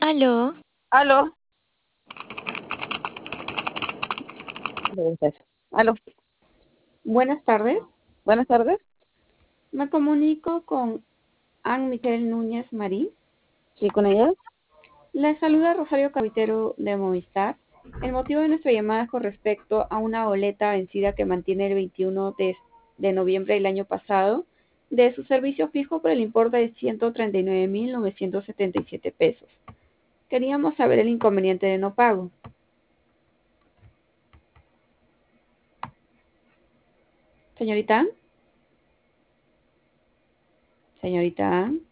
Aló, Aló. Pregunta eso. Aló. Buenas tardes, Buenas tardes. me comunico con Ann Michelle Núñez Marín. Sí, con ella. Les saluda Rosario Cavitero de Movistar. El motivo de nuestra llamada es con respecto a una boleta vencida que mantiene el 21 de noviembre del año pasado de su servicio fijo por el importe de 139.977 pesos. Queríamos saber el inconveniente de no pago. Señorita Ann. Señorita Ann.